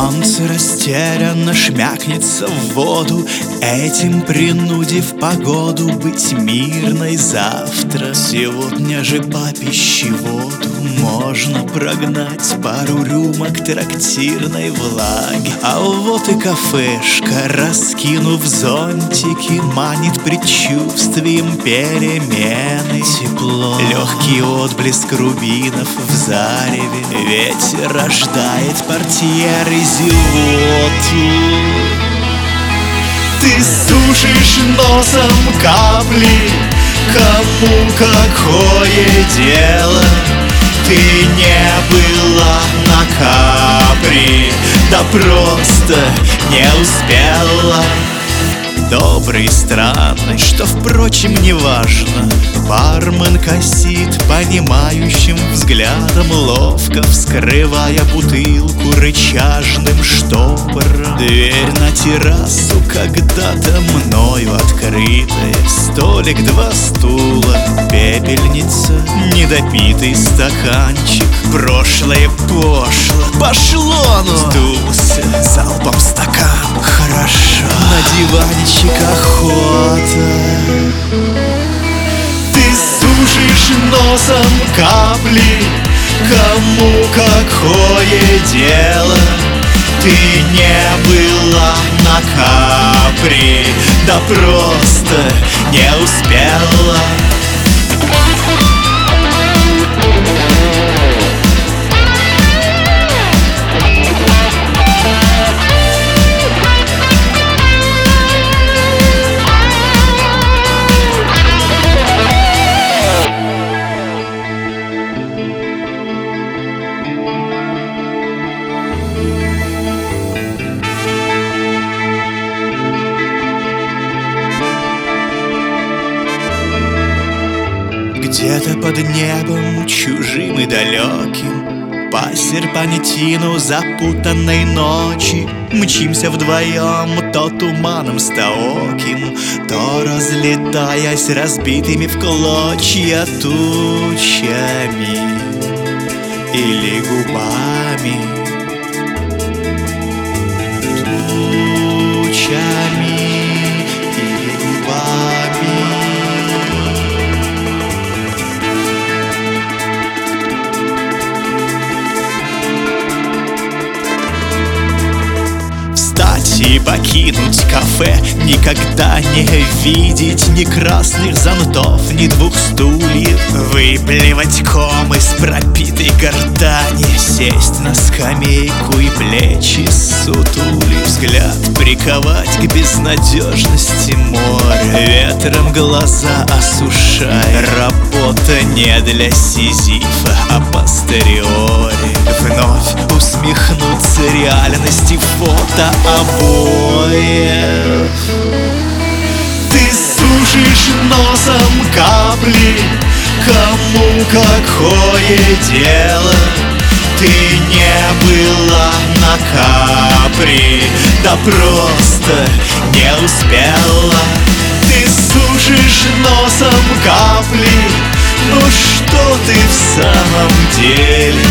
Солнце растерянно шмякнется в воду, этим принудив погоду быть мирной завтра. Сегодня же по пищеводу можно прогнать пару рюмок трактирной влаги. А вот и кафешка, раскинув зонтики, манит предчувствием перемены. Тепло, легкий отблеск рубинов в зареве, ветер рождает портьеры зевоту. Ты сушишь носом капли, кому какое дело? Ты не была на Капри, да просто не успела. Добрый, странный, что, впрочем, не важно. Бармен косит понимающим взглядом, ловко вскрывая бутылку рычажным штопором. Дверь на террасу когда-то мною открытая, столик, два стула, пепельница, недопитый стаканчик. Прошлое пошло, пошло, но сдулся залпом стакан. Хорошо, на диванчик охота. Ты сушишь носом капли, кому какое дело? Ты не была на Капри, да просто не успела. Где-то под небом чужим и далеким, по серпантину запутанной ночи, мчимся вдвоем то туманом стаоким, то разлетаясь разбитыми в клочья тучами или губами. Тучами или губами. И покинуть кафе, никогда не видеть ни красных зонтов, ни двух стульев, выплевать ком из пропитой гортани, сесть на скамейку и плечи сутули, взгляд приковать к безнадежности моря, ветром глаза осушая. Работа не для Сизифа, а постериори. Вновь усмехнуться реальности фото обоев. Ты сушишь носом капли, кому какое дело? Ты не была на Капри, да просто не успела. Ты сушишь носом капли, ну что ты в самом деле?